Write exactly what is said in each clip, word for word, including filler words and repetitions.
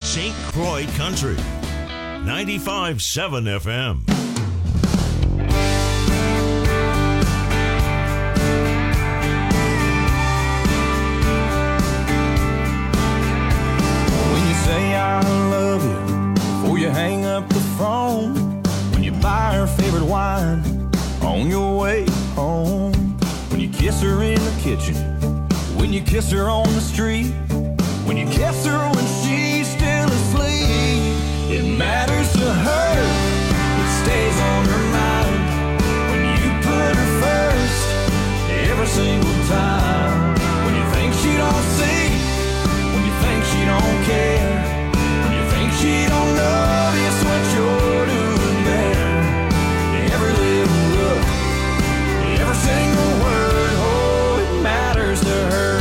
Saint Croix Country, ninety-five point seven F M. When you say I love you before you hang up the phone, when you buy her favorite wine on your way home, when you kiss her in the kitchen, when you kiss her on the street, when you kiss her when she's still asleep, it matters to her, it stays on her mind. When you put her first, every single time. When you think she don't see, when you think she don't care, when you think she don't notice what you're doing there. Every little look, every single word, oh, it matters to her.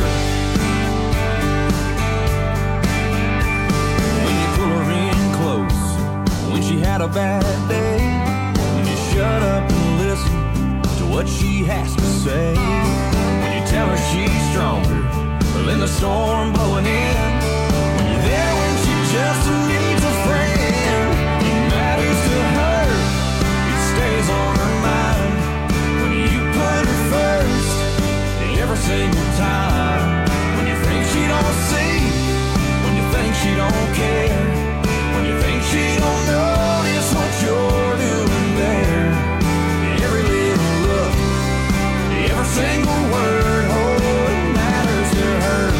She had a bad day, when you shut up and listen to what she has to say, when you tell her she's stronger than the storm blowing in, when you're there when she just needs a friend. It matters to her, it stays on her mind. When you put her first, every single time. When you think she don't see, when you think she don't care, when you think she don't notice what you're doing there. Every little look, every single word, oh, it matters to her.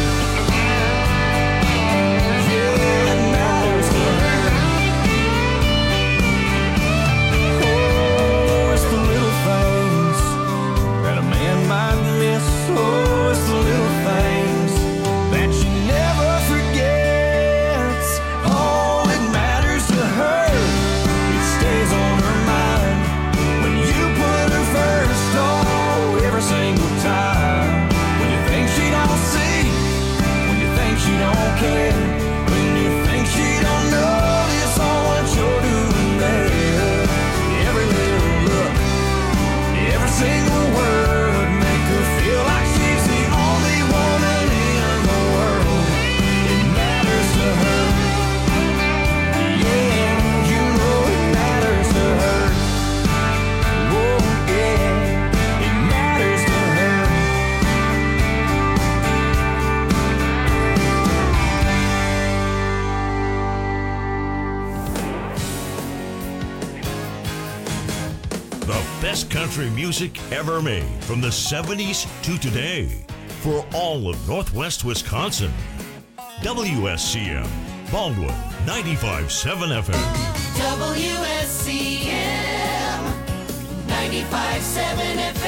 Yeah, it matters to her. Oh, it's the little things that a man might miss. Oh, it's the little things that she never forgets. Oh, it matters to her, it stays on her mind. When you put her first, oh, every single time. When you think she don't see, when you think she don't care, when you think she don't notice all what you're doing there. Every little look, every single word, make her feel like she's the only woman in the world. It matters to her. Yeah, you know it matters to her. Oh, yeah, it matters to her. The best country music ever made from the seventies to today for all of Northwest Wisconsin. W S C M, Baldwin, ninety-five point seven F M. W S C M ninety-five point seven F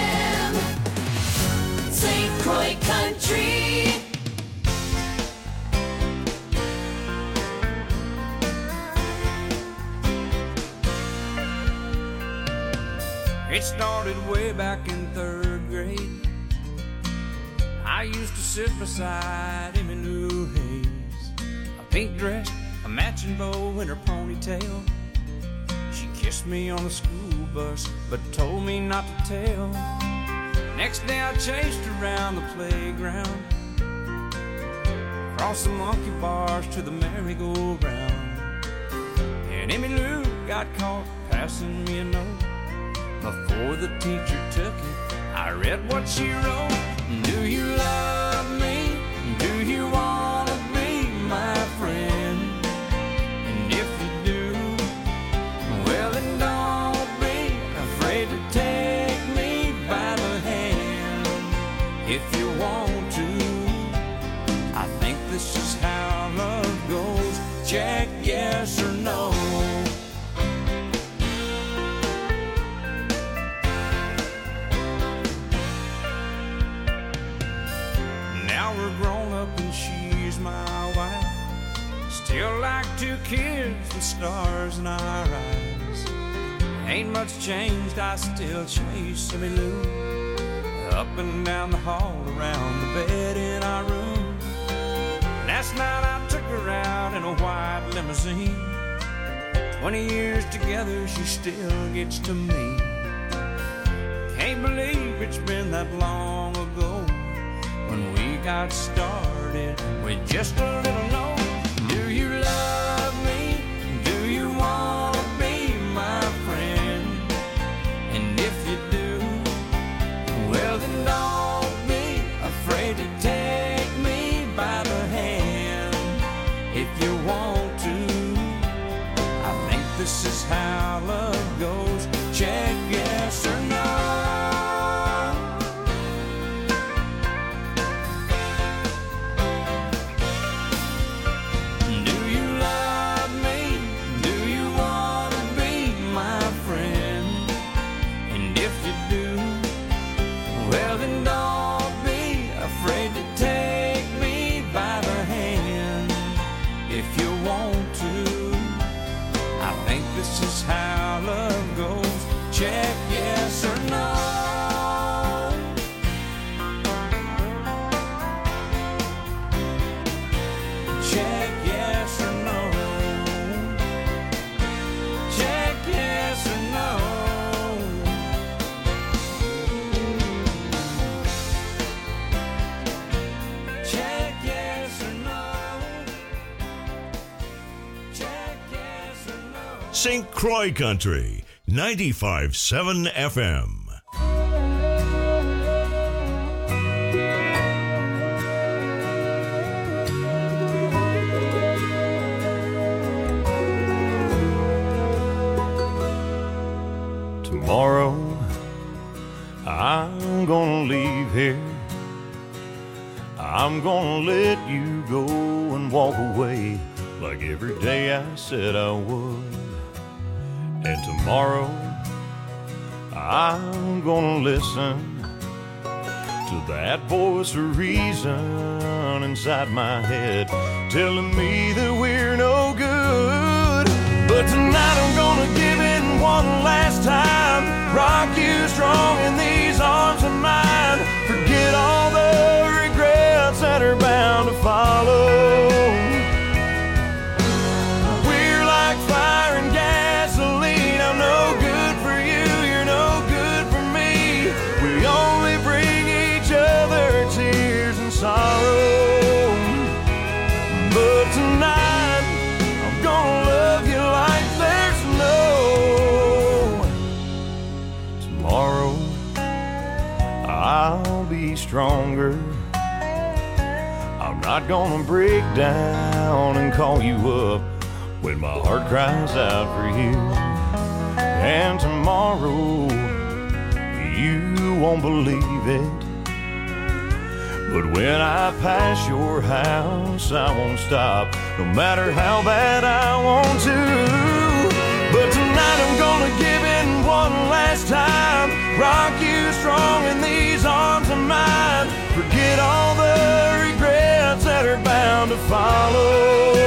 M, Saint Croix Country. It started way back in third grade. I used to sit beside Emmy Lou Hayes, a pink dress, a matching bow in her ponytail. She kissed me on the school bus, but told me not to tell. Next day I chased around the playground, across the monkey bars to the merry-go-round. And Emmy Lou got caught passing me a note. Before the teacher took it, I read what she wrote. Do you love me? Do you want to be my friend? And if you do, well then don't be afraid to take me by the hand. If you want to, I think this is how love goes. Check yes or no. Still like two kids with stars in our eyes. Ain't much changed, I still chase Emmy Lou up and down the hall, around the bed in our room. Last night I took her out in a white limousine. Twenty years together, she still gets to me. Can't believe it's been that long ago when we got started with just a little note. Do you love if you want to. I think this is how love goes. Check yes or no. Do you love me? Do you want to be my friend? And if you do, well then don't be afraid to take me by the hand if you want to. I think this is how love goes. Check yes or no. Check yes or no. Check yes or no. Check yes or no. Check yes or no. Saint Croix Country, ninety-five point seven F M. Tomorrow I'm gonna leave here. I'm gonna let you go and walk away like every day I said I would. And tomorrow I'm gonna listen to that voice of reason inside my head telling me that we're no good. But tonight I'm gonna give it one last time, rock you strong in these arms of mine. Forget all the regrets that are bound to follow. We're like fire and gasoline. I'm no good for you, you're no good for me. We only bring each other tears and sorrow. But tonight I'm gonna love you like there's no tomorrow. I'll be stronger. I'm not gonna break down and call you up when my heart cries out for you. And tomorrow you won't believe it, but when I pass your house I won't stop, no matter how bad I want to. But tonight I'm gonna give in one last time, rock you strong in these arms of mine. Forget all the regrets that are bound to follow.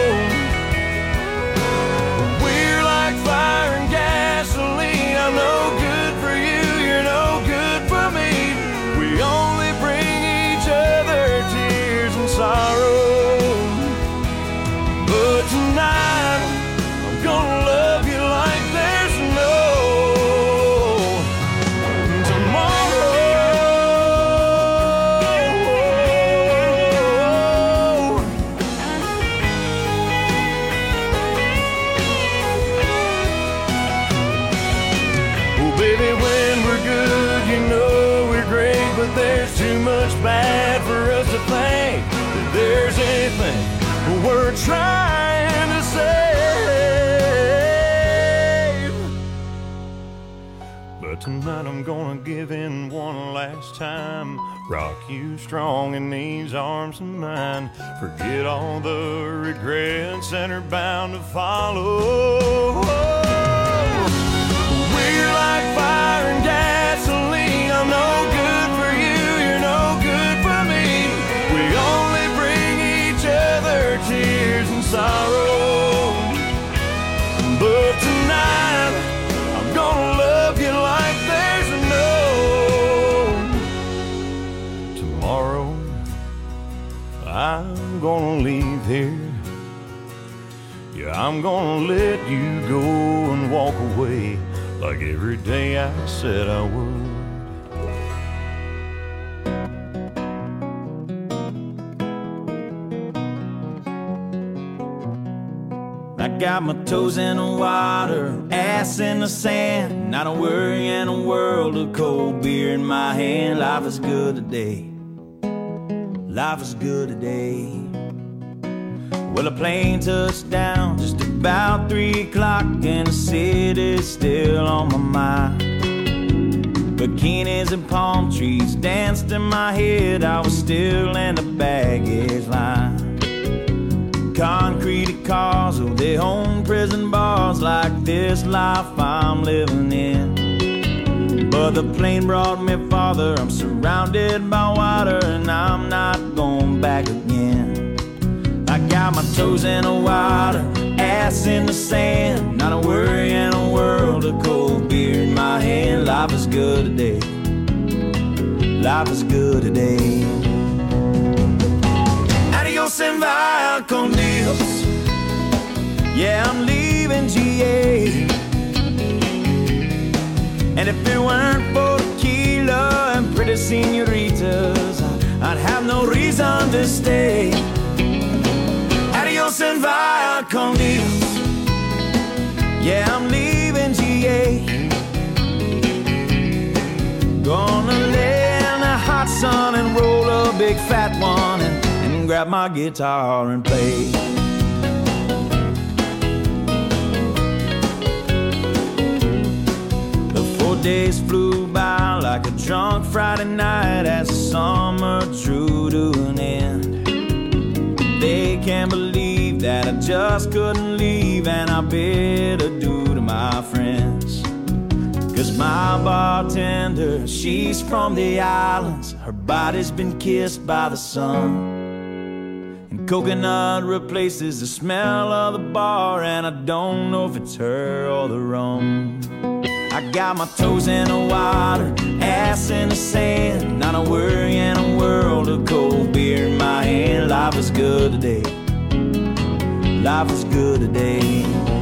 We're like fire and gasoline. I'm no good for you, you're no good for me. We only bring each other tears and sorrow. But tonight I'm gonna love you like there's no tomorrow. Oh baby, when we're good, you know we're great, but there's too much bad for us to think that there's anything we're trying to save. But tonight I'm gonna give in one last time, rock you strong in these arms of mine. Forget all the regrets that are bound to follow. We're like fire and gasoline. I'm no good for you, you're no good for me. We only bring each other tears and sorrow. But tonight I'm gonna love you like there's no tomorrow. I'm gonna leave here. Yeah, I'm gonna let you go and walk away like every day I said I would. I got my toes in the water, ass in the sand, not a worry in a world of cold beer in my hand. Life is good today, life is good today. Well, the plane touched down just about three o'clock, and the city's still on my mind. Bikinis and palm trees danced in my head. I was still in the baggage line. Concrete cars, oh, they own prison bars like this life I'm living in. But the plane brought me farther. I'm surrounded by water, and I'm not going back again. I got my toes in the water, ass in the sand, not a worry in a world of cold beer in my hand. Life is good today. Life is good today. Adios and via con Dios. Yeah, I'm leaving G A. And if it weren't for tequila and pretty senoritas, I'd have no reason to stay. Adios and via con Dios. Yeah, I'm leaving G A. Gonna lay in the hot sun and roll a big fat one and, and grab my guitar and play. The four days flew by like a drunk Friday night as the summer drew to an end. They can't believe that I just couldn't leave, and I bid adieu to my friends. Cause my bartender, she's from the islands. Her body's been kissed by the sun, and coconut replaces the smell of the bar, and I don't know if it's her or the rum. I got my toes in the water, ass in the sand, not a worry in a world of cold beer in my hand. Life is good today. Life is good today.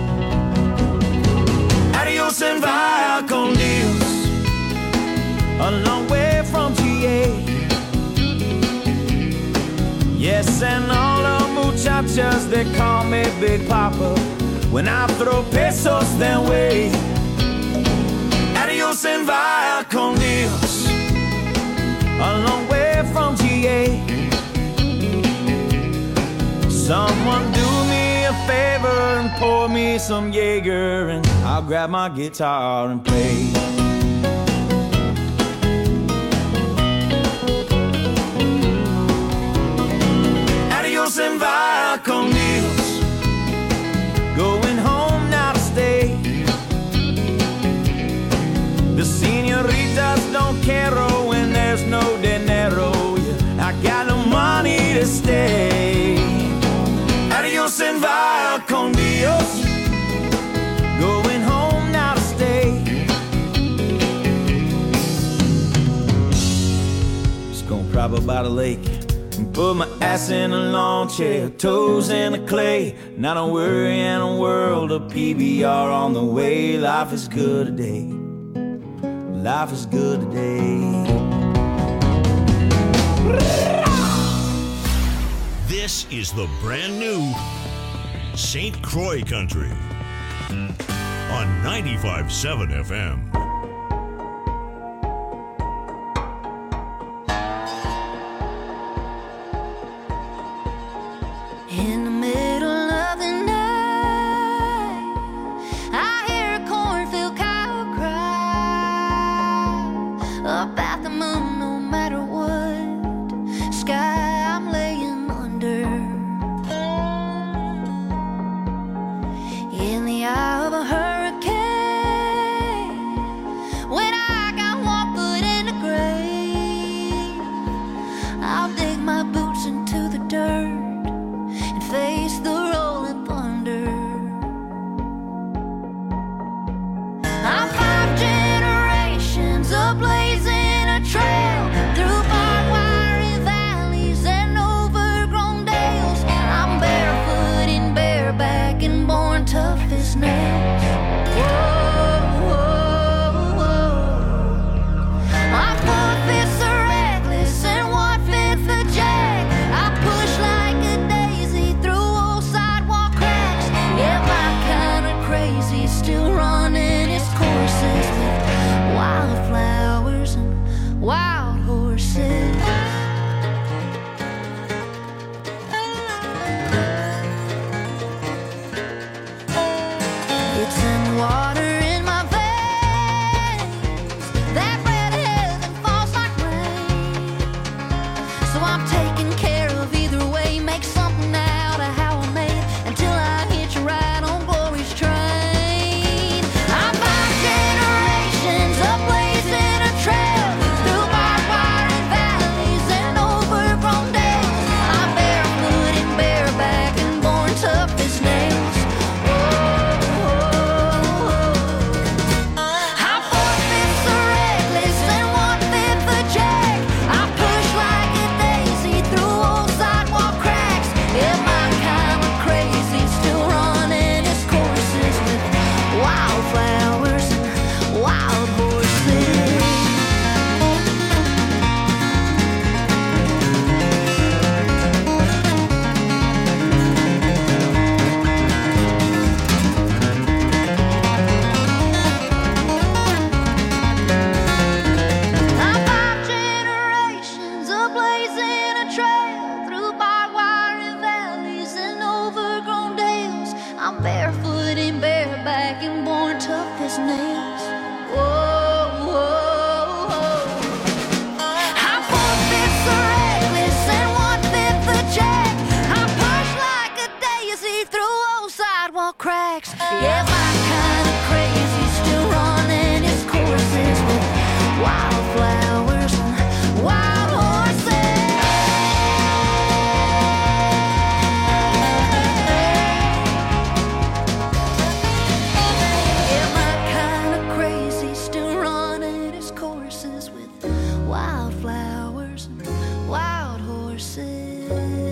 Adios and via con Dios. A long way from G A. Yes, and all the muchachas, they call me Big Papa when I throw pesos their way. Adios and via con Dios. A long way from G A. Someone do me a favor and pour me some Jaeger, and I'll grab my guitar and play. Adios and via con Dios. Going home now to stay. The senoritas don't care when there's no dinero. Yeah, I got no money to stay. Adios and via con Dios. Going home now to stay. Just gonna prop up by the lake and put my ass in a lawn chair, toes in the clay, not a worry in a world of P B R on the way. Life is good today. Life is good today. This is the brand new Saint Croix Country on ninety-five point seven F M. In the middle of the night, I hear a cornfield cow cry about the moon. No matter what sky I'm laying under, in the eye of a hurricane, when I got one foot in the grave, I'll dig my boots into the dirt and face the rolling thunder. I'm five generations of blazing a trail through barbed wire valleys and overgrown dales. I'm barefoot and bareback and born tough as nails. Whoa, whoa, whoa. My four fifths are reckless and one fifth a jack. I push like a daisy through old sidewalk cracks. Yeah, my kind of crazy, still running its courses with wildflowers and wild horses. sidewalk cracks. Yeah, my kind of crazy still running its courses with wildflowers and wild horses. Yeah, my kind of crazy still running its courses with wildflowers and wild horses.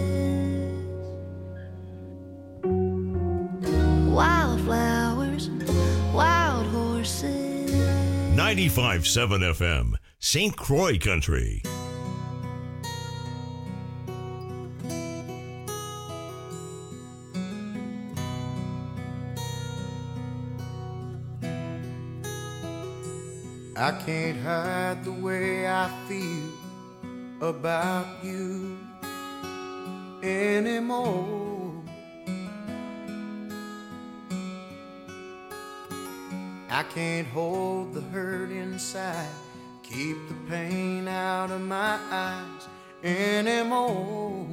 Wildflowers and wild horses. ninety-five point seven F M, Saint Croix Country. I can't hide the way I feel about you anymore. I can't hold the hurt inside, keep the pain out of my eyes anymore.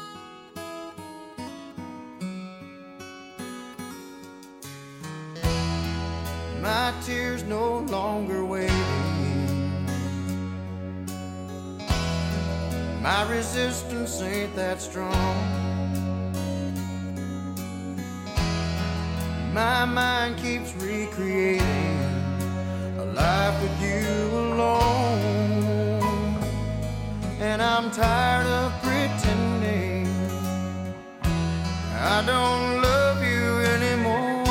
My tears no longer waiting. My resistance ain't that strong. My mind keeps recreating a life with you alone. And I'm tired of pretending I don't love you anymore.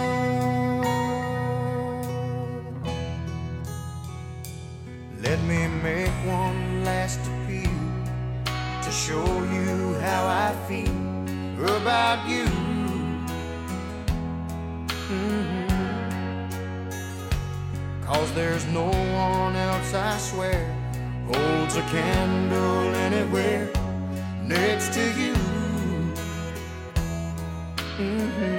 Let me make one last appeal to show you how I feel about you. Mm-hmm. Cause there's no one else, I swear, holds a candle anywhere next to you. Mm-hmm.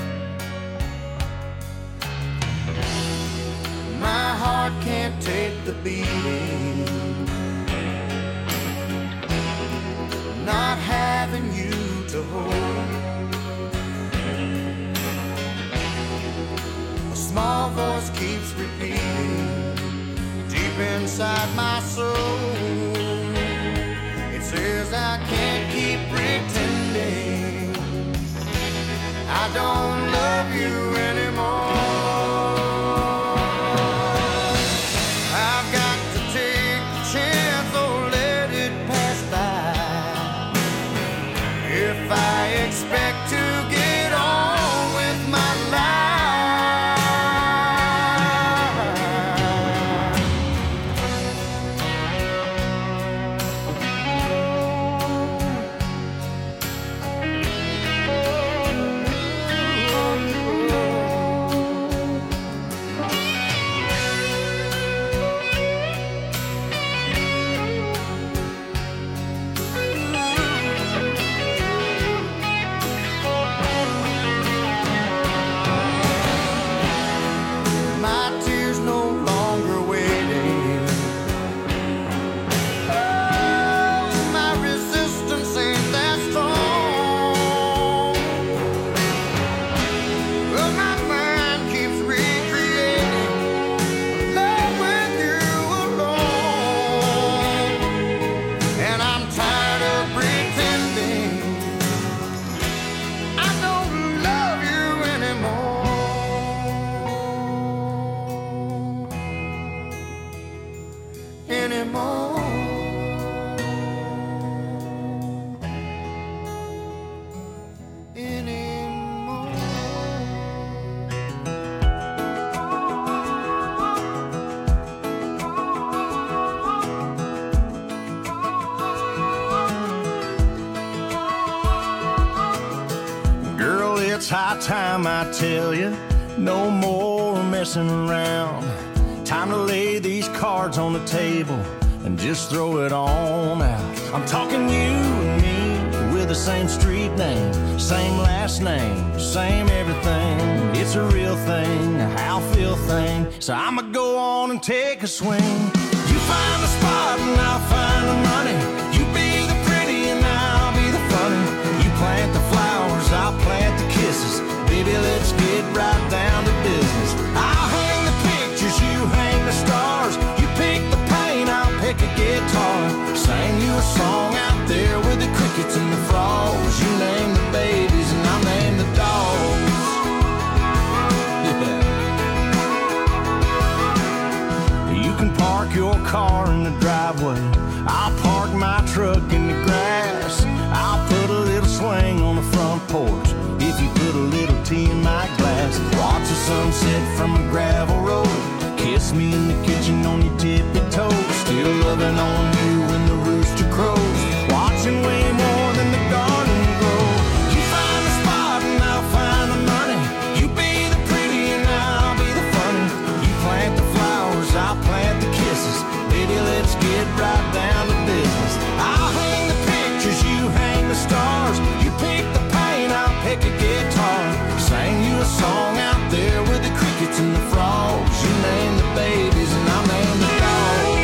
My heart can't take the beating, not having you to hold. A small voice keeps repeating deep inside my soul. It says I can't keep pretending I don't love you anymore. I've got to take the chance or let it pass by. If I expect to get on with my life, high time I tell you, no more messing around. Time to lay these cards on the table and just throw it on out. I'm talking you and me with the same street name, same last name, same everything. It's a real thing, a how feel thing. So I'ma go on and take a swing. You find the spot and I'll find the money. You be the pretty and I'll be the funny. You plant the flowers, I'll plant the kisses. Baby, Baby, let's get right down to business. I'll hang the pictures, you hang the stars. You pick the paint, I'll pick a guitar. Sing you a song out there with the crickets and the frogs. You name the babies and I'll name the dogs. Yeah. You can park your car in the driveway. I'll park my truck in the grass. I'll put a little swing on the front porch if you put a little tea in my glass. Watch the sunset from a gravel road. Kiss me in the kitchen on your tippy toes. Still loving on you when the rooster crows. Watching way more than the garden grow. You find the spot and I'll find the money. You be the pretty and I'll be the funny. You plant the flowers, I'll plant the kisses. Baby, let's get right down to business. I'll hang the pictures, you hang the stars. You pick the paint, I'll pick a guitar. Sing you a song out there with the crickets and the frogs. You name the babies and I'll name the dogs.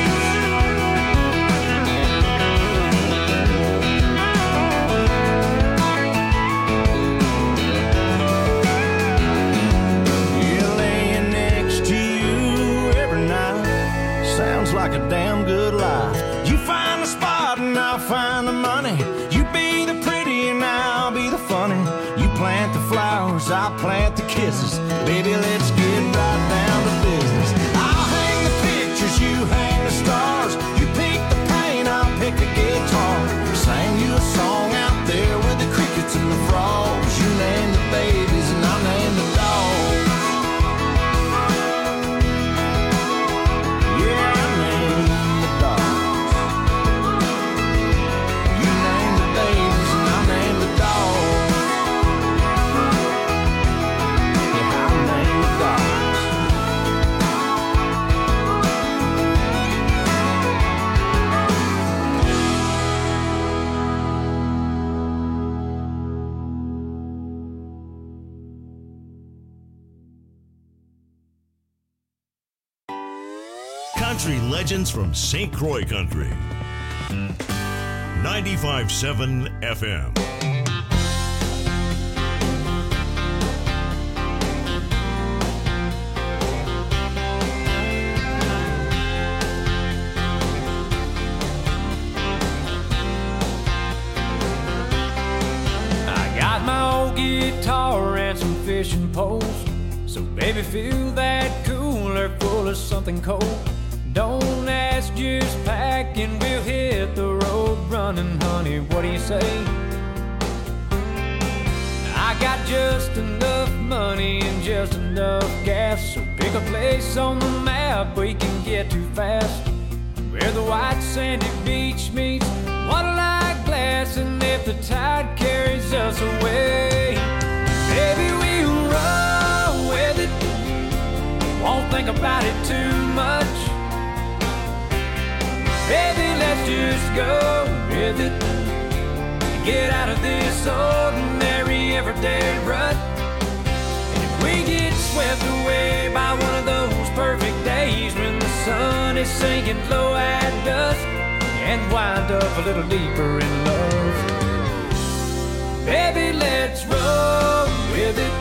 Yeah, laying next to you every night sounds like a damn good life. You find the spot and I'll find the money. You be the pretty and I'll be the funny. You plant the flowers, I'll plant the kisses. Baby, let's get right down to business. I'll hang the pictures, you hang the stars. You pick the paint, I'll pick a guitar. Sing you a song out there with the crickets and the frogs. You name the babies and I'll name the dogs. Yeah, I name the dogs. You name the babies and I'll name the dogs. Yeah, I'll name the dogs. Country legends from Saint Croix Country. ninety-five point seven F M. I got my old guitar and some fishing poles. So baby, fill that cooler full of something cold. Don't ask, just pack and we'll hit the road running, honey, what do you say? I got just enough money and just enough gas. So pick a place on the map we can get to fast, where the white sandy beach meets water-like glass. And if the tide carries us away, baby, we'll roll with it. Won't think about it too much. Baby, let's just go with it. Get out of this ordinary everyday rut. And if we get swept away by one of those perfect days when the sun is sinking low at dusk, and wind up a little deeper in love, baby, let's roll with it.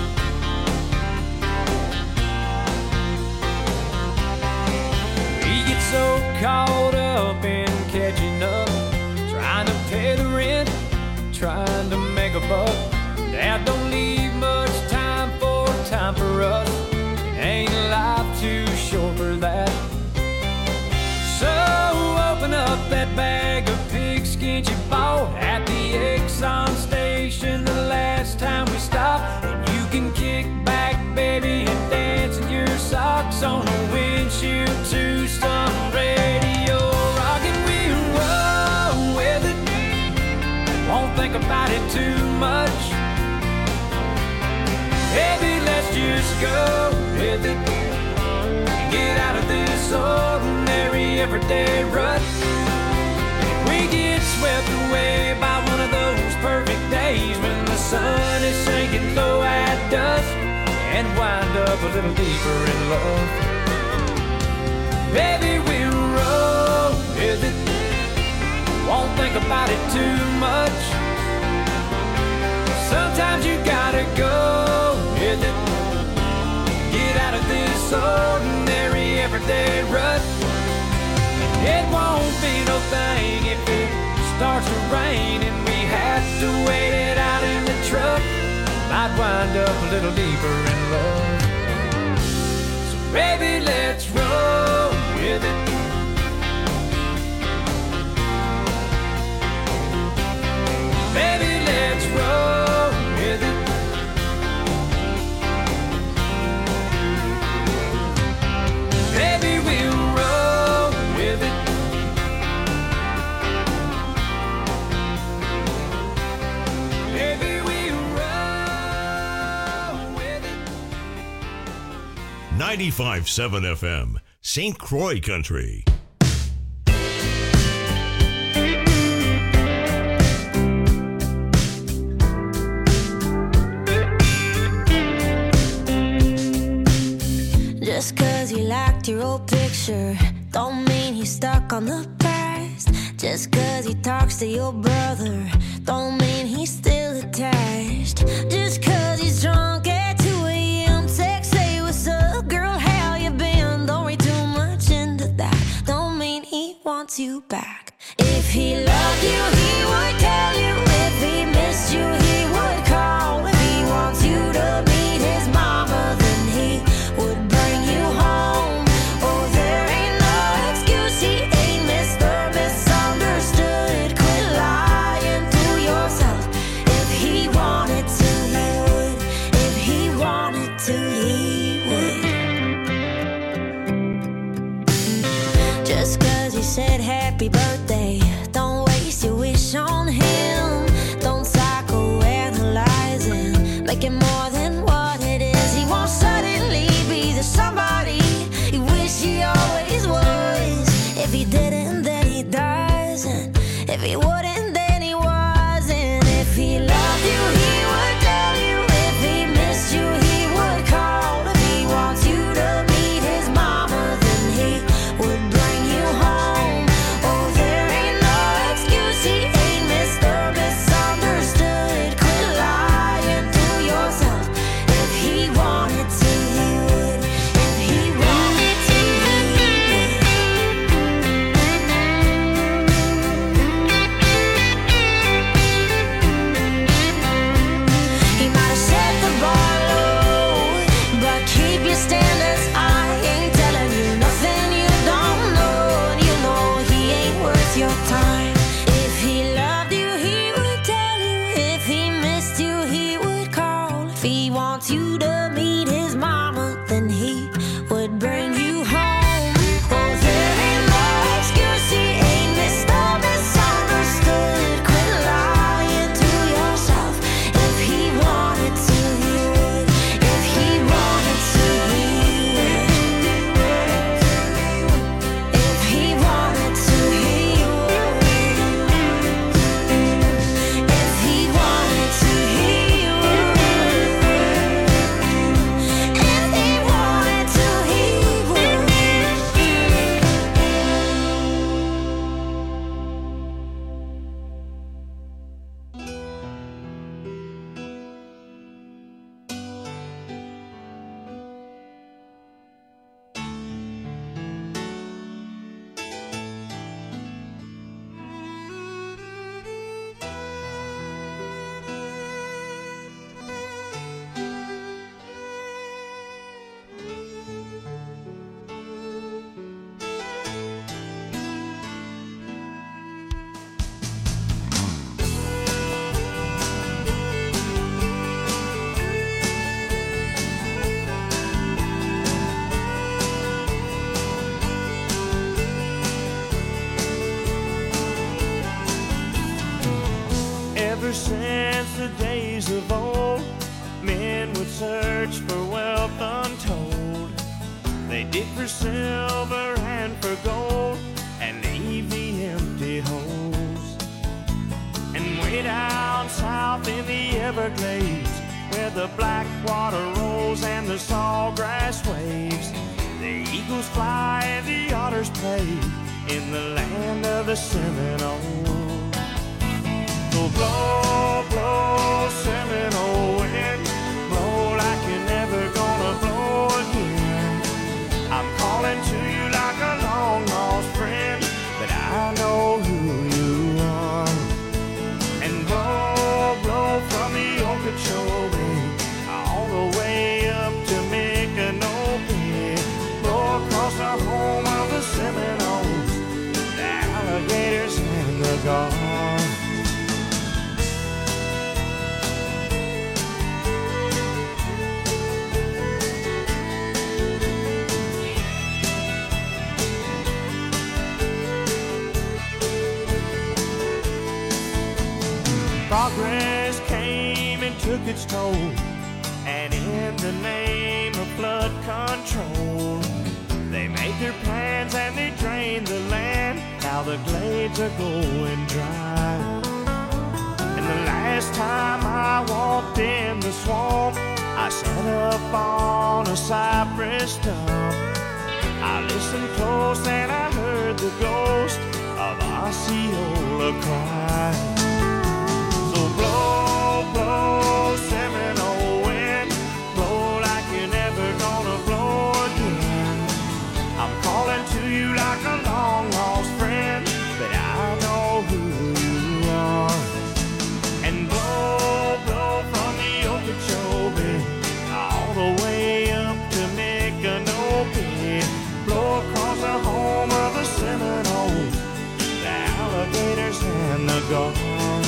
We get so caught up in catching up, trying to pay the rent, trying to make a buck. Dad don't leave much time for time for us. Ain't life too short for that? So open up that bag of pigskin you bought at the Exxon station the last time we stopped, and you can kick back, baby, and dance in your socks on the windshield to some radio rock, and we'll roll with it. Won't think about it too much. Baby, let's just go with it. Get out of this ordinary everyday rut. If we get swept away by one of those perfect days when the sun is sinking low at dusk, and wind up a little deeper in love, baby, we'll roll with it. Won't think about it too much. Sometimes you gotta go ordinary everyday rut. It won't be no thing if it starts to rain and we have to wait it out in the truck. Might wind up a little deeper in love. So baby, let's roll with it. Baby, let's roll with it. Baby, we'll roll with it. Baby, we'll roll with it. ninety-five point seven F M, Saint Croix Country. Just cause you liked your old picture don't mean he's stuck on the past. Just cause he talks to your brother don't mean he's still attached. Just cause he's drunk at two a.m. text, say what's up girl, how you been? Don't read too much into that, don't mean he wants you back. If he loved you he would tell you. If he missed you he would call. If he wants you to meet his mama then he would bring you home. Oh, there ain't no excuse, he ain't Mister Misunderstood. Quit lying to yourself. If he wanted to he would. If he wanted to he would. Just cause he said happy birthday don't waste your wish on him. Don't psychoanalyze him, make it more than what it is. He won't suddenly be the somebody he wish he always was. If he didn't then he doesn't. If he wouldn't then he wasn't. If he loved you he would tell you. If he missed you he would call. If he wants you to meet his mama then he would bring you home. Oh, there ain't no excuse, he ain't Mister Misunderstood. Quit lying to yourself. If he wanted to he would. If he wanted to he would. He might have set the bar low, but keep your standards high. Ain't telling you nothing you don't know, and you know he ain't worth your time. If he loved you he would tell you. If he missed you he would call. If he wants you to meet his mama then he would bring you home. Oh, there ain't no excuse, he ain't Mister Misunderstood. Quit lying to yourself. If he wanted to he would. If he wanted to he would. If he wanted to he would. If he wanted to he would. If he wanted to he would. Ever since the days of old, men would search for wealth untold. They dig for silver and for gold and leave the empty holes. And way down south in the Everglades, where the black water rolls and the sawgrass waves, the eagles fly and the otters play in the land of the Seminole. So blow, blow, Seminole wind, blow like you're never gonna blow again. progress came and took its toll, and in the name of flood control, they made their plans and they drained the land. Now the glades are going dry. And the last time I walked in the swamp, I sat up on a cypress stump. I listened close and I heard the ghost of Osceola cry. So blow, blow, Seminole wind, blow like you're never gonna blow again. I'm calling to you like a long lost friend, but I know who you are. And blow, blow from the Okeechobee all the way up to Micanopy. Blow across the home of the Seminoles, the alligators and the gulls.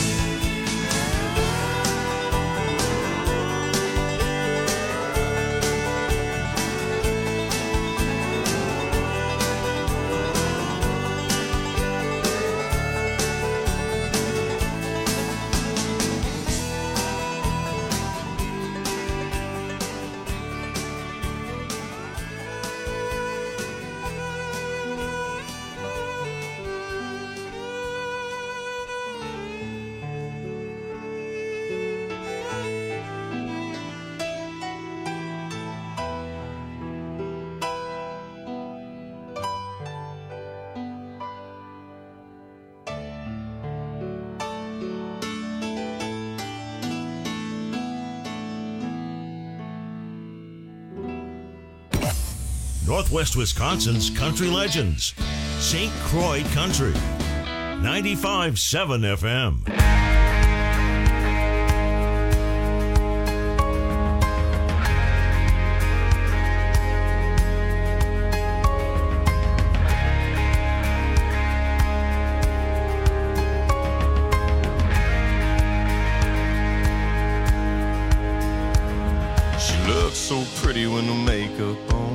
Northwest Wisconsin's country legends. Saint Croix Country. ninety-five point seven F M. She looks so pretty when the makeup on.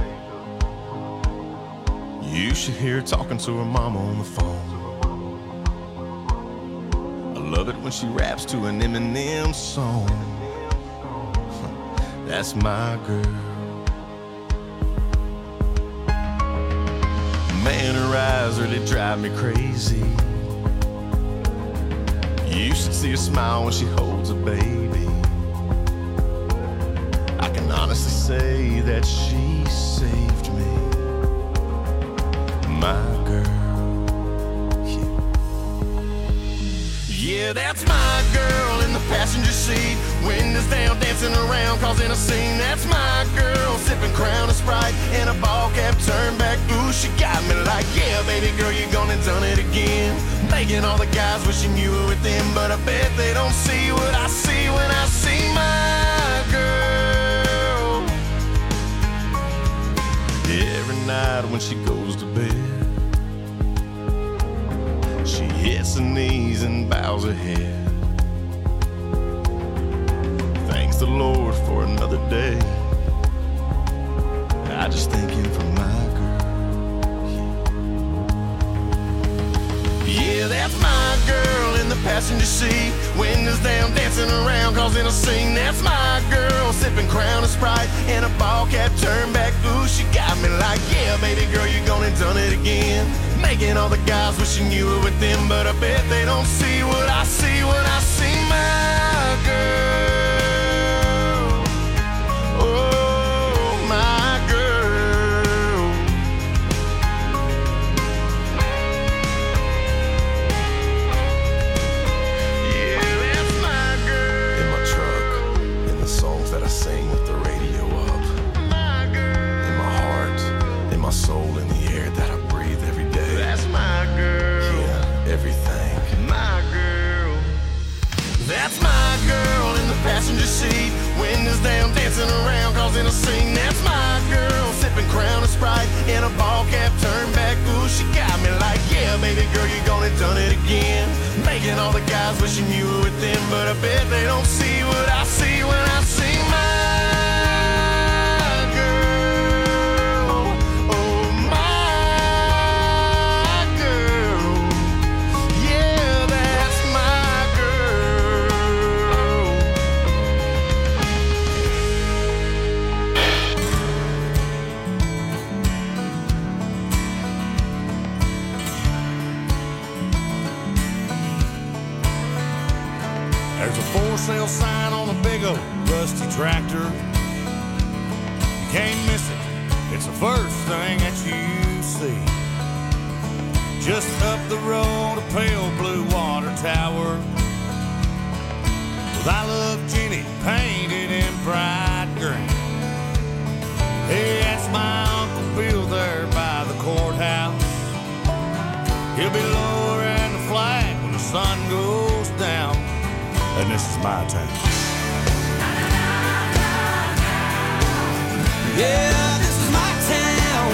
You should hear her talking to her mama on the phone. I love it when she raps to an Eminem song. That's my girl. Man, her eyes really drive me crazy. You should see her smile when she holds a baby. I can honestly say that she saved me. My girl, yeah. Yeah, that's my girl in the passenger seat. Windows down, dancing around, causing a scene. That's my girl, sipping Crown and Sprite in a ball cap, turned back. Ooh, she got me like, yeah, baby girl, you gone and done it again. Making all the guys wishing you were with them, but I bet they don't see what I see when I see my girl. Every night when she goes to bed, she hits her knees and bows her head. Thanks the Lord for another day. I just thank him for my girl. Yeah, that's my girl in the passenger seat. Windows down, dancing around, causing a scene. That's my girl, sipping Crown and Sprite in a ball cap, turned back. Ooh, she got me like, yeah, baby girl, you gone and done it again. Making all the guys wishing you were with them, but I bet they don't see what I see when I see my girl. Oh, my girl. Yeah, that's my girl. In my truck, in the songs that I sing with the radio up. My girl. In my heart, in my soul, in the air that I breathe every day. That's my girl. Yeah, everything. My girl. That's my girl in the passenger seat. Windows down, dancing around, causing a scene. That's my girl, sipping Crown and Sprite in a ball cap, turned back. Ooh, she got me like, yeah, baby girl, you gone and done it again. Making all the guys wishing you were with them, but I bet they don't see what I see when I see my girl. Oh, my girl. Yeah, that's my girl. sale sign on a big old rusty tractor. You can't miss it, it's the first thing that you see. Just up the road, a pale blue water tower with I Love Jenny painted in bright green. Hey, that's my Uncle Bill there by the courthouse. He'll be lowering the flag when the sun goes down. And this is my town. Yeah, this is my town.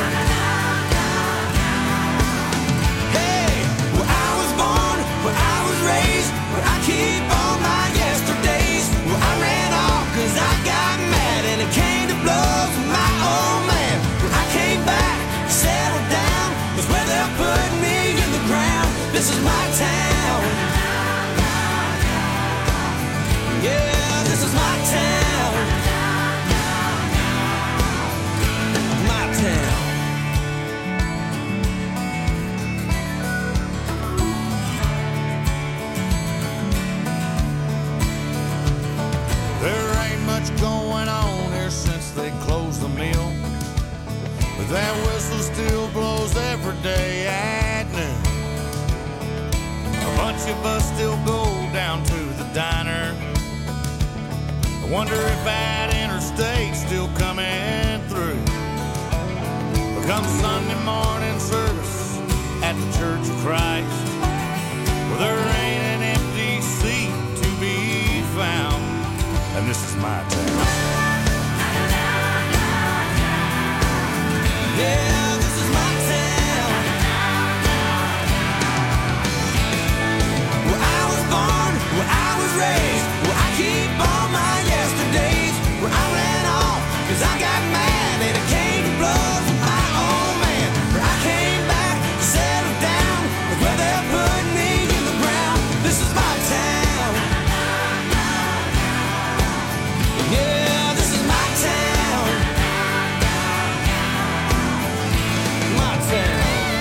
Hey, where I was born, where I was raised, where I keep all my yesterdays, where I ran off cause I got mad and it came to blows with my old man. Where I came back, settled down, was where they're putting me in the ground. This is my town. Yeah, this is my town. My town. There ain't much going on here since they closed the mill, but that whistle still blows every day at noon. A bunch of us still go down to the diner. I wonder if that interstate's still coming through. But come Sunday morning service at the Church of Christ, well, there ain't an empty seat to be found. And this is my town. Yeah, this is my town. Where I was born, where I was raised, where I keep all my yesterdays, where I ran off cause I got mad and it came to blows with my old man. Where I came back, settled down, with where they're putting me in the ground. This is my town. Yeah, this is my town. My town.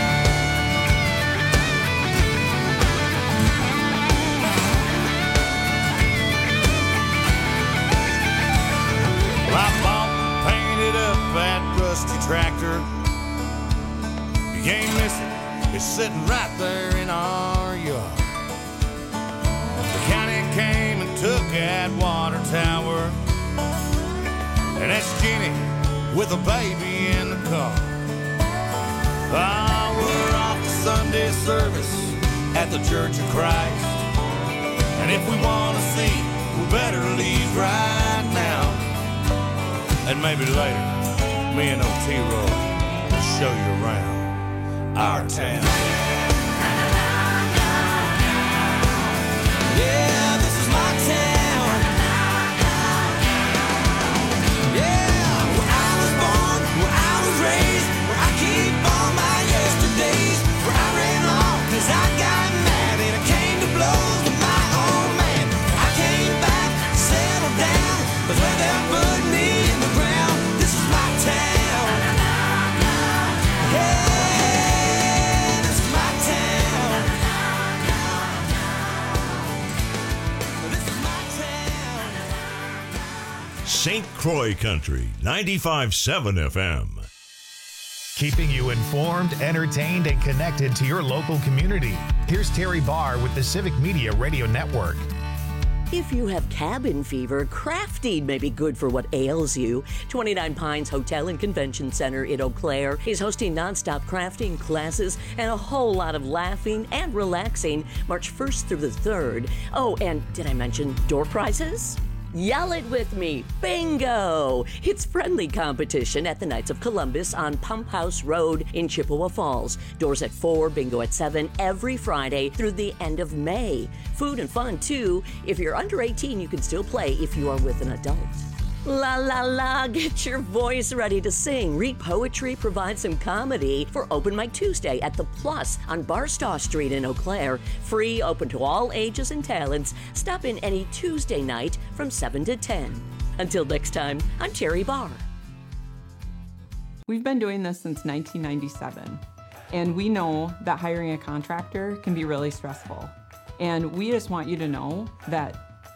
Well, I bought and painted up that rusty tractor. You can't miss it, it's sitting right there in our yard. The county came and took that water tower, and that's Jenny with a baby in the car. Ah, we're off to Sunday service at the Church of Christ, and if we want to see, we better leave right now. And maybe later, me and Otero will show you around our town. Yeah, this is my town. Yeah, where I was born, where I was raised, where I keep all my yesterdays, where I ran off cause I got mad and it came to blows with my old man. I came back, settled down, was where they put me in the ground. This is my town. Yeah, this is my town. This is my town. Saint Croix Country, ninety-five point seven F M. Keeping you informed, entertained, and connected to your local community. Here's Terry Barr with the Civic Media Radio Network. If you have cabin fever, Crafty may be good for what ails you. twenty-nine Pines Hotel and Convention Center in Eau Claire is hosting nonstop crafting classes and a whole lot of laughing and relaxing March first through the third. Oh, and did I mention door prizes? Yell it with me, bingo! It's friendly competition at the Knights of Columbus on Pump House Road in Chippewa Falls. Doors at four, bingo at seven, every Friday through the end of May. Food and fun, too. If you're under eighteen, you can still play if you are with an adult. La la la, get your voice ready to sing. Read poetry, provide some comedy for Open Mic Tuesday at The Plus on Barstow Street in Eau Claire. Free, open to all ages and talents. Stop in any Tuesday night from seven to ten. Until next time, I'm Terry Barr. We've been doing this since nineteen ninety-seven, and we know that hiring a contractor can be really stressful. And we just want you to know that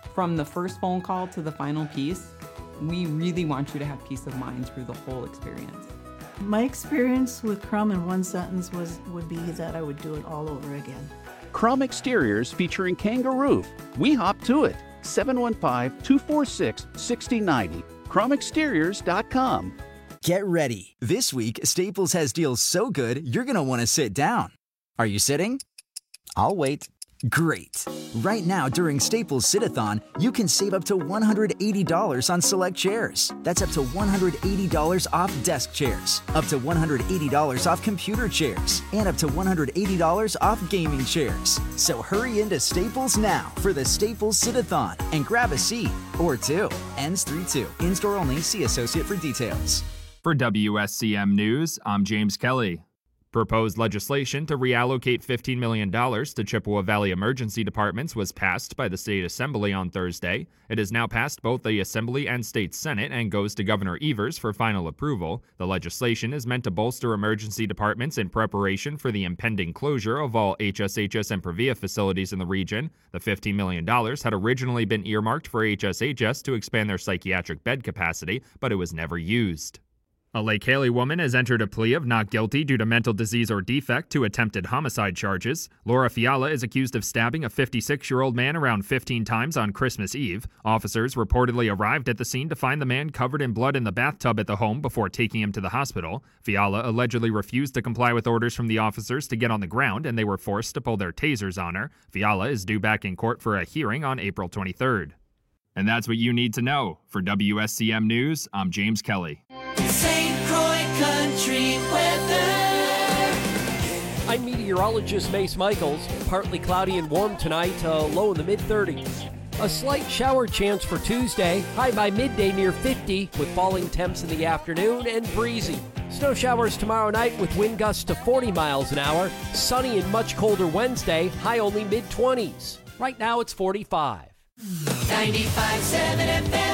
From the first phone call to the final piece, we really want you to have peace of mind through the whole experience. My experience with Crum in one sentence was would be that I would do it all over again. Crum Exteriors featuring Kangaroo. We hop to it. seven one five, two four six, six zero nine zero. crum exteriors dot com. Get ready. This week, Staples has deals so good, you're going to want to sit down. Are you sitting? I'll wait. Great. Right now, during Staples Sit-a-thon, you can save up to one hundred eighty dollars on select chairs. That's up to one hundred eighty dollars off desk chairs, up to one hundred eighty dollars off computer chairs, and up to one hundred eighty dollars off gaming chairs. So hurry into Staples now for the Staples Sit-a-thon and grab a seat or two. Ends three two. In-store only. See associate for details. For W S C M News, I'm James Kelly. Proposed legislation to reallocate fifteen million dollars to Chippewa Valley emergency departments was passed by the State Assembly on Thursday. It has now passed both the Assembly and State Senate and goes to Governor Evers for final approval. The legislation is meant to bolster emergency departments in preparation for the impending closure of all H S H S and Previa facilities in the region. The fifteen million dollars had originally been earmarked for H S H S to expand their psychiatric bed capacity, but it was never used. A Lake Haley woman has entered a plea of not guilty due to mental disease or defect to attempted homicide charges. Laura Fiala is accused of stabbing a fifty-six-year-old man around fifteen times on Christmas Eve. Officers reportedly arrived at the scene to find the man covered in blood in the bathtub at the home before taking him to the hospital. Fiala allegedly refused to comply with orders from the officers to get on the ground, and they were forced to pull their tasers on her. Fiala is due back in court for a hearing on April twenty-third. And that's what you need to know. For W S C M News, I'm James Kelly. Saint Croix Country Weather. I'm meteorologist Mace Michaels. Partly cloudy and warm tonight, uh, low in the mid thirties. A slight shower chance for Tuesday, high by midday near fifty, with falling temps in the afternoon and breezy. Snow showers tomorrow night with wind gusts to forty miles an hour. Sunny and much colder Wednesday, high only mid twenties. Right now it's forty-five. ninety-five point seven F M.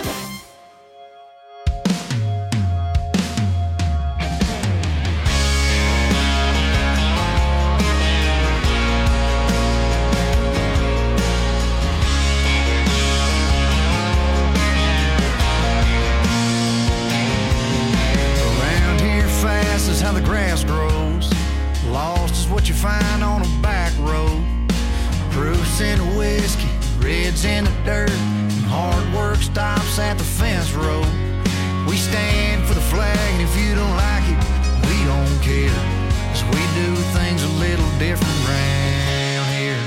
How the grass grows. Lost is what you find on a back road. Proofs in the whiskey, reds in the dirt, and hard work stops at the fence road. We stand for the flag, and if you don't like it, we don't care, 'cause we do things a little different round here.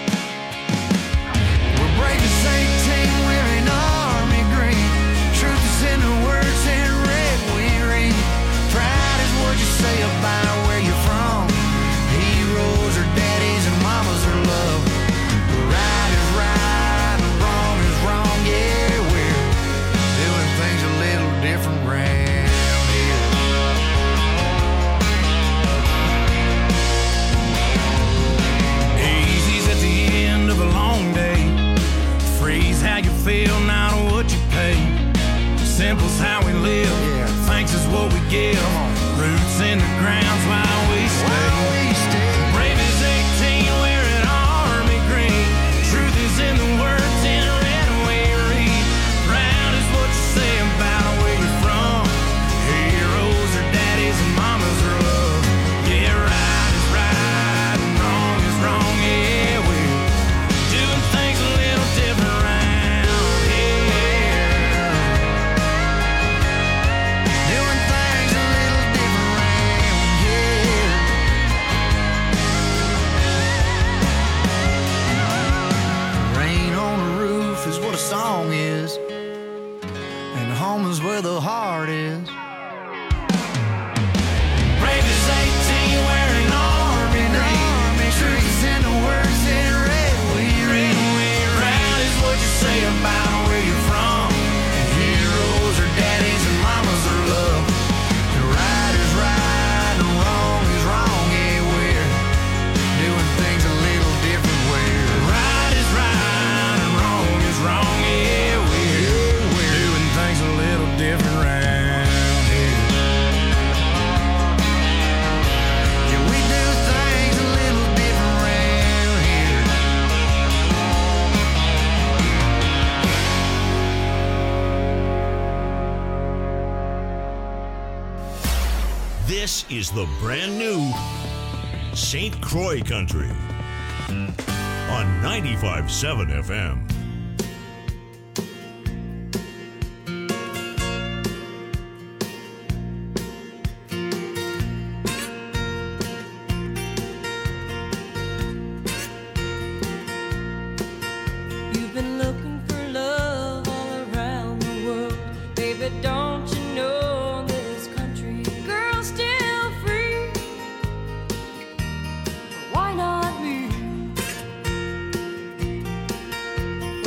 We're brave as eighteen, wearing army green. Truth is in the words in red we read. Pride is what you say about where you're from. Heroes are daddies and mamas are love. Right is right and wrong is wrong. Yeah, we're doing things a little different round here. Easy's at the end of a long day. Freeze how you feel, not what you pay. Simple's how we live. Yeah. Thanks is what we give. Roots in the ground's why we stay. Why we stay. Brave as eighteen, wearing army green. Truth is in the words in red we read. Proud is what you say about where you're from. Heroes are daddies and mamas are love. Yeah, right is right and wrong is wrong. Yeah, we're doing things a little different round here. Doing things a little different round here. Rain on the roof is what a song is, and home is where the heart is. Brave as eighteen, wearing army green. Truth is in the words in red we read. Proud is what you say about where you're from. Heroes are daddies and mamas are love. And right is right and wrong is wrong. Yeah, we're doing things a little different way. Right is right and wrong is wrong. Yeah, we're, we're doing things a little different round This is the brand new Saint Croix Country on ninety-five point seven F M. You've been looking for love all around the world, baby, don't you know this country girl's still free? Why not me?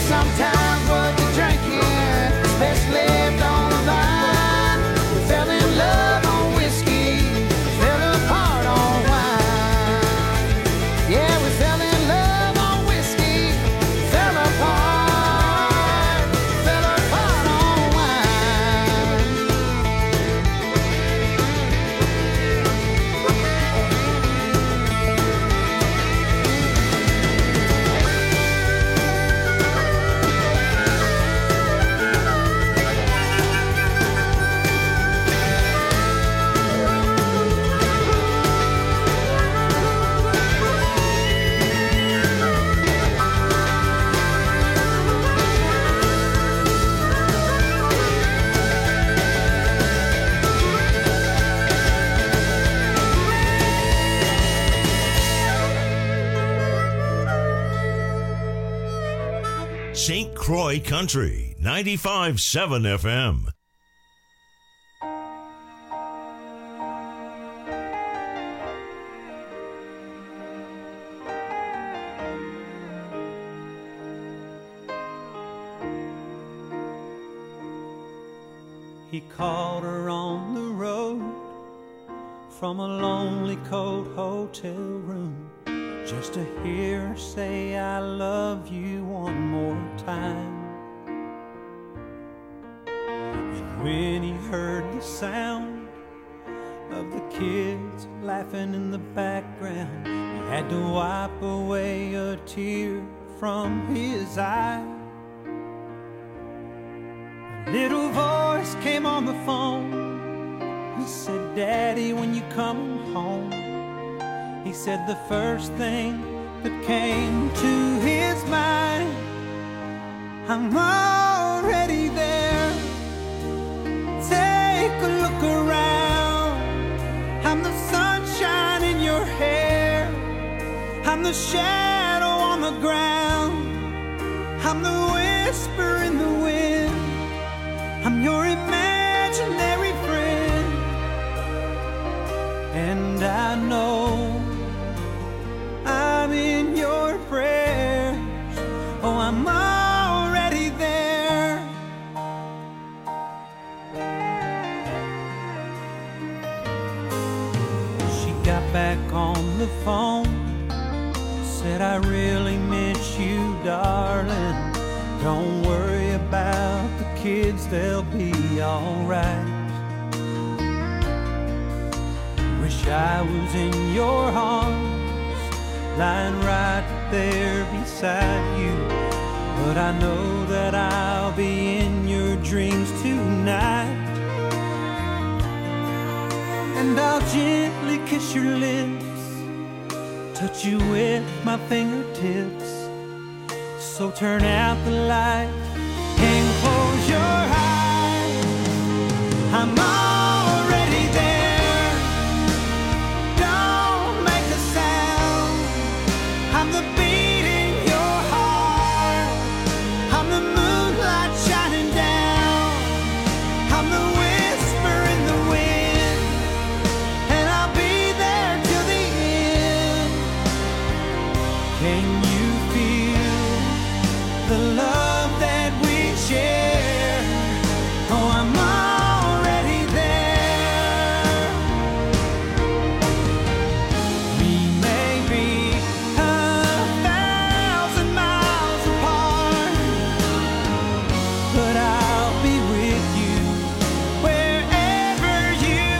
sometimes what you're drinking is best left on the vine. We fell in love on whiskey, fell apart on wine. Yeah, we fell in love on whiskey, fell apart, fell apart on wine. Saint Croix Country, ninety-five point seven F M. He called her on the road from a lonely cold hotel room, just to hear her say I love you one more time. And when he heard the sound of the kids laughing in the background, he had to wipe away a tear from his eye. A little voice came on the phone. He said, Daddy, when you come home. He said the first thing that came to his mind, I'm already there. Take a look around. I'm the sunshine in your hair. I'm the shadow on the ground. I'm the whisper in the wind. I'm your imaginary friend. And I know I'm in your prayers. Oh, I'm already there. She got back on the phone, said I really miss you, darling. Don't worry about the kids, they'll be alright. Wish I was in your arms, lying right there beside you. But I know that I'll be in your dreams tonight. And I'll gently kiss your lips, touch you with my fingertips. So turn out the light and close your eyes. I'm already there. Don't make a sound. I'm the beat in your heart. I'm the moonlight shining down. I'm the whisper in the wind. And I'll be there till the end. Can you feel the love that we share? Oh, I'm already there. We may be a thousand miles apart, but I'll be with you wherever you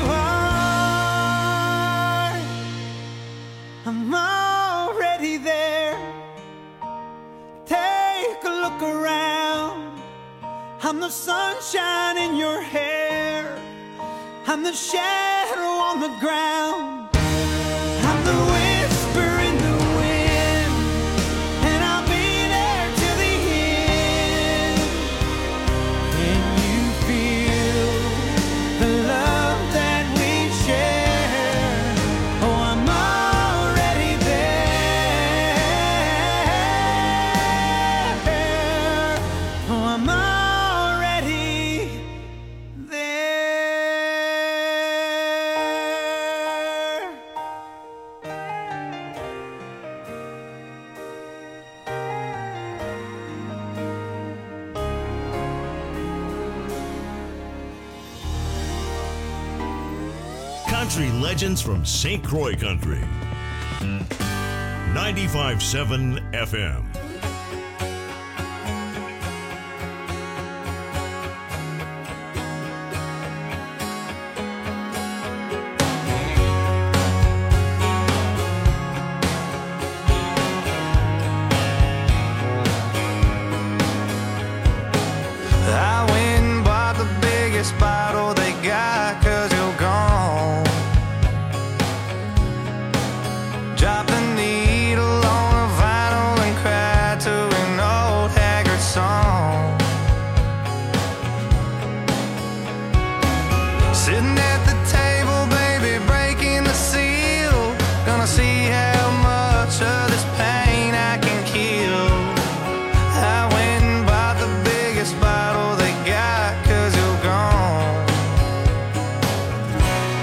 are. I'm already there. Take a look around. I'm the sunshine in your hair. I'm the shadow on the ground. I'm the whisper in the wind. And I'll be there till the end. Can you feel the love that we share? Oh, I'm already there. Oh, I'm already there. country legends from Saint Croix Country. ninety-five point seven F M.